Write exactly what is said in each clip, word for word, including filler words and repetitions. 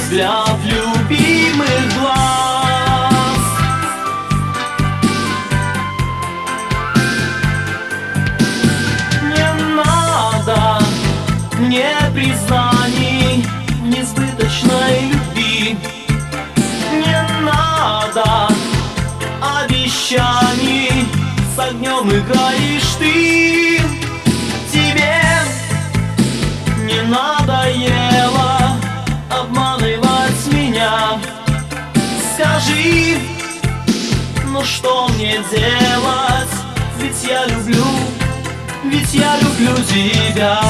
взгляд любимых глаз. Не надо мне признаний в несбыточной любви, не надо обещаний, с огнем играешь ты. Тебе не надоело обманывать меня? Скажи, ну что мне делать? Ведь я люблю, ведь я люблю тебя.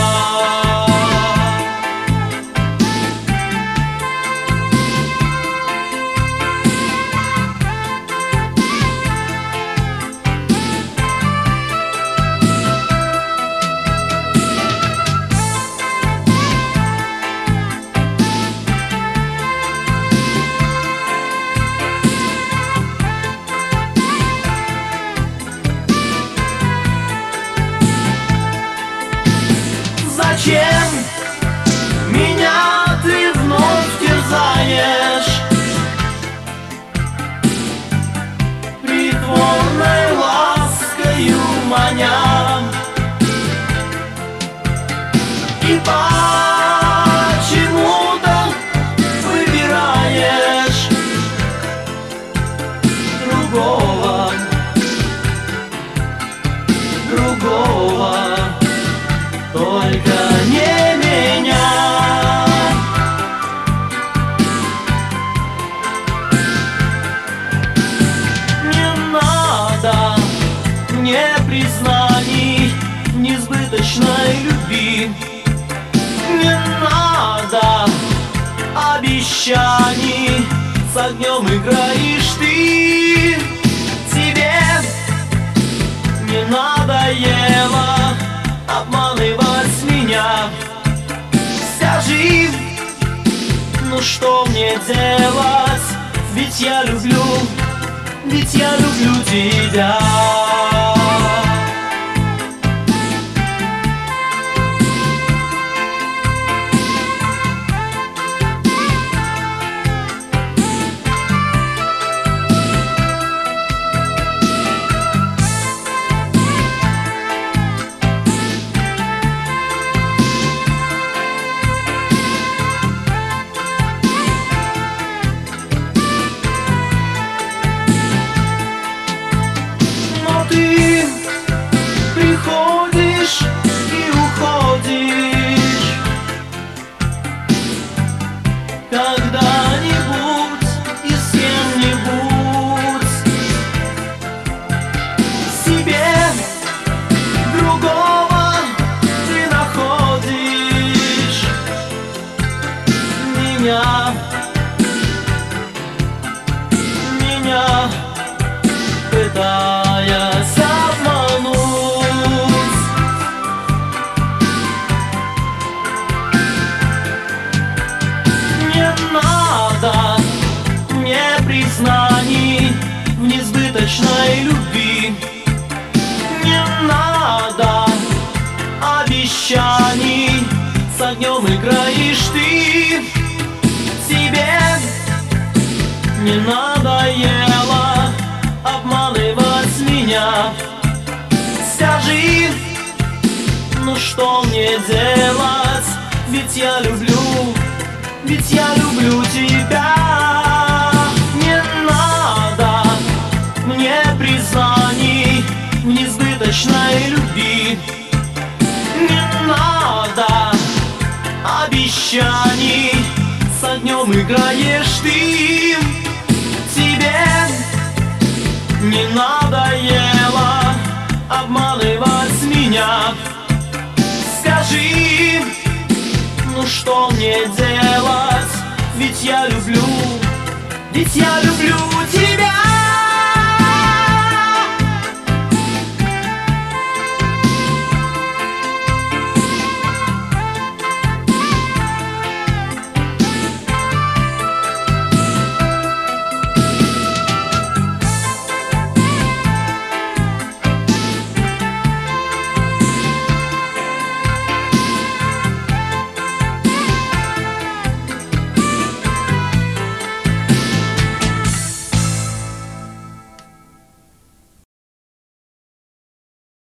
Зачем меня ты вновь терзаешь притворной ласкою маня? И почему-то выбираешь другого, другого, только не меня. Не надо мне признаний в несбыточной любви, не надо обещаний, с огнем играешь ты. Тебе не надоело обманывать меня? Скажи, ну что мне делать? Ведь я люблю, ведь я люблю тебя. Ты приходишь и уходишь когда-нибудь и с кем-нибудь. Себе другого ты находишь. Меня, меня пытаясь обмануть. Не надо мне признаний в несбыточной любви, не надо обещаний, с огнем играешь ты. Тебе не надоело обманывать меня? Скажи, ну что мне делать? Ведь я люблю, ведь я люблю тебя. Не надо мне признаний в несбыточной любви, не надо обещаний, с огнем играешь ты. Тебе не надоело обманывать меня? Скажи, ну что мне делать? Ведь я люблю, ведь я люблю тебя.